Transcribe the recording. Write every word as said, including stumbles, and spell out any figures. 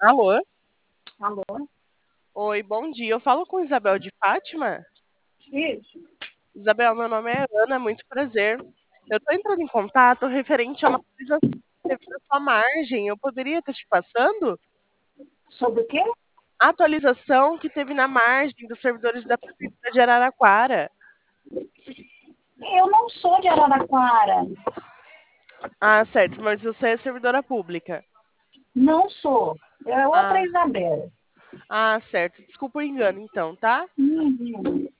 Alô? Alô? Oi, bom dia. Eu falo com Isabel de Fátima? Isso. Isabel, meu nome é Ana, muito prazer. Eu estou entrando em contato referente a uma atualização que teve na sua margem. Eu poderia estar te passando? Sobre o quê? A atualização que teve na margem dos servidores da Prefeitura de Araraquara. Eu não sou de Araraquara. Ah, certo, mas você é servidora pública. Não sou. É outra Ah, Isabel. ah, certo. Desculpa o engano, então, tá? Uhum.